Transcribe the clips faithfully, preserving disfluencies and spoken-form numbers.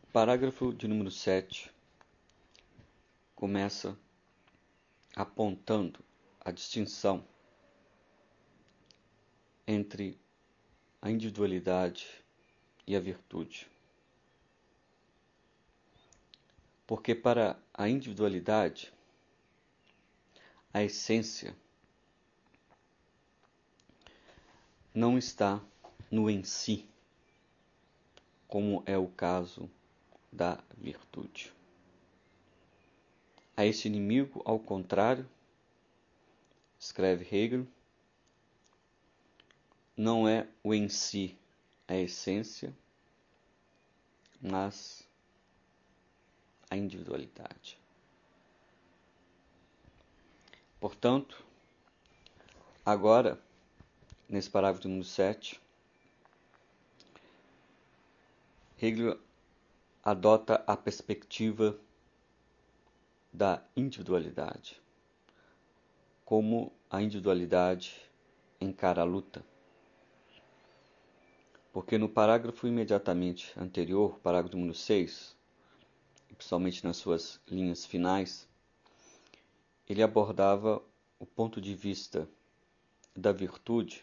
Parágrafo de número sete começa apontando a distinção entre a individualidade e a virtude. Porque para a individualidade, a essência não está no em si, como é o caso da virtude. A esse inimigo, ao contrário, escreve Hegel, não é o em si, a essência, mas a individualidade. Portanto, agora, nesse parágrafo número sete, Hegel adota a perspectiva da individualidade, como a individualidade encara a luta. Porque no parágrafo imediatamente anterior, parágrafo número seis, principalmente nas suas linhas finais, ele abordava o ponto de vista da virtude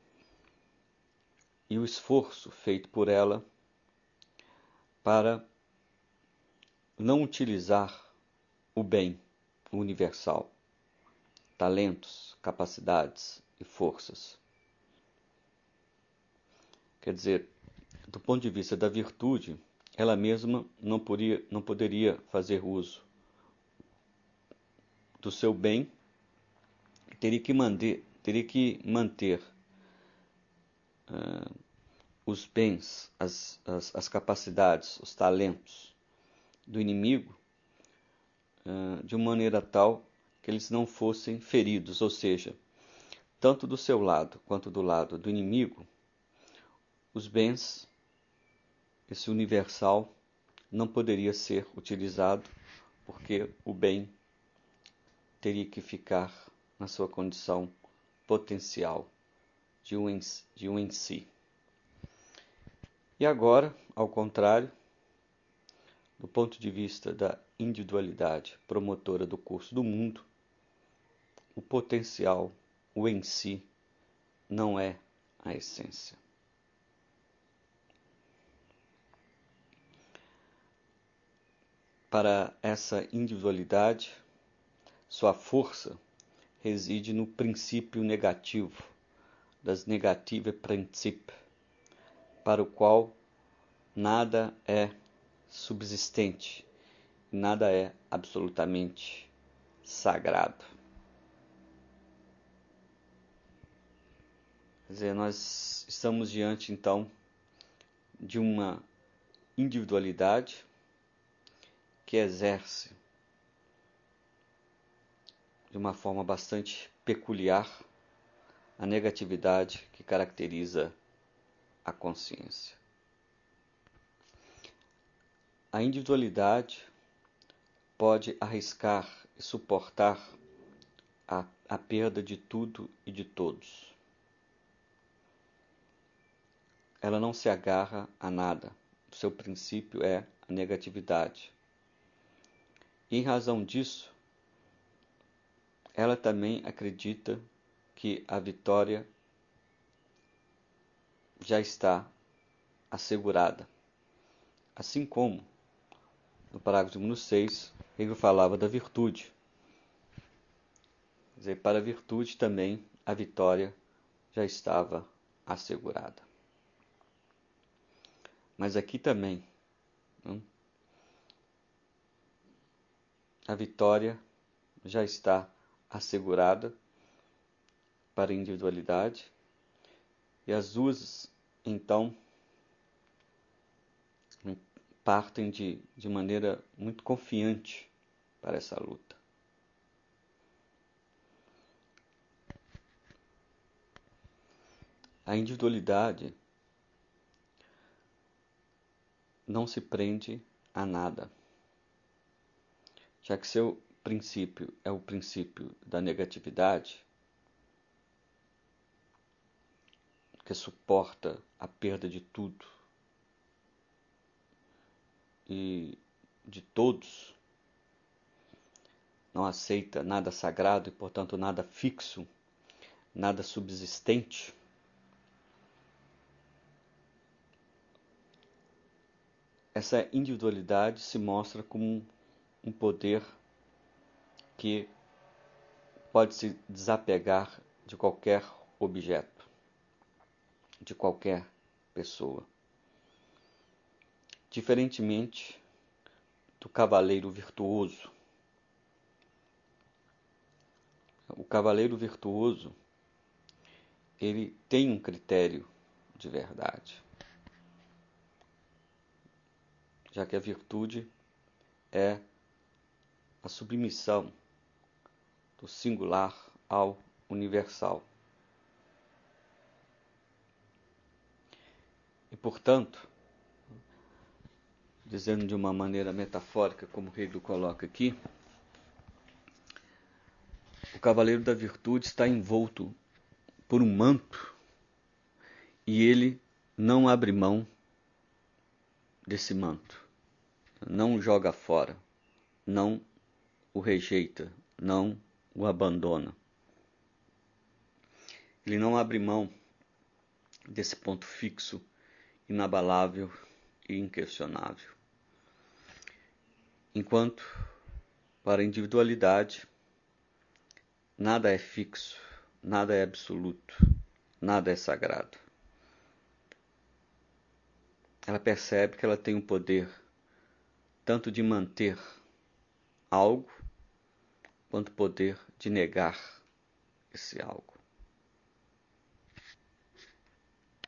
e o esforço feito por ela para não utilizar o bem universal, talentos, capacidades e forças. Quer dizer, do ponto de vista da virtude, ela mesma não poderia, não poderia fazer uso do seu bem, teria que manter, teria que manter uh, os bens, as, as, as capacidades, os talentos do inimigo uh, de uma maneira tal que eles não fossem feridos, ou seja, tanto do seu lado quanto do lado do inimigo, os bens, esse universal, não poderia ser utilizado porque o bem teria que ficar na sua condição potencial de um em, de um em si. E agora, ao contrário, do ponto de vista da individualidade promotora do curso do mundo, o potencial, o em si, não é a essência. Para essa individualidade, sua força reside no princípio negativo, das negative Prinzip, para o qual nada é subsistente, nada é absolutamente sagrado. Quer dizer, nós estamos diante, então, de uma individualidade que exerce de uma forma bastante peculiar a negatividade que caracteriza a consciência. A individualidade pode arriscar e suportar a, a perda de tudo e de todos. Ela não se agarra a nada. O seu princípio é a negatividade. E, em razão disso, ela também acredita que a vitória já está assegurada. Assim como, no parágrafo número seis, Hegel falava da virtude. Quer dizer, para a virtude também a vitória já estava assegurada. Mas aqui também, não? A vitória já está assegurada para a individualidade e as duas, então, partem de, de maneira muito confiante para essa luta. A individualidade não se prende a nada, já que seu princípio é o princípio da negatividade, que suporta a perda de tudo e de todos, não aceita nada sagrado e, portanto, nada fixo, nada subsistente, essa individualidade se mostra como um poder que pode se desapegar de qualquer objeto, de qualquer pessoa. Diferentemente do cavaleiro virtuoso. O cavaleiro virtuoso, ele tem um critério de verdade, já que a virtude é a submissão do singular ao universal. E, portanto, dizendo de uma maneira metafórica, como o Hegel coloca aqui, o cavaleiro da virtude está envolto por um manto e ele não abre mão desse manto, não o joga fora, não o rejeita, não o abandona. Ele não abre mão desse ponto fixo, inabalável e inquestionável. Enquanto, para a individualidade, nada é fixo, nada é absoluto, nada é sagrado. Ela percebe que ela tem o poder tanto de manter algo, quanto o poder de negar esse algo.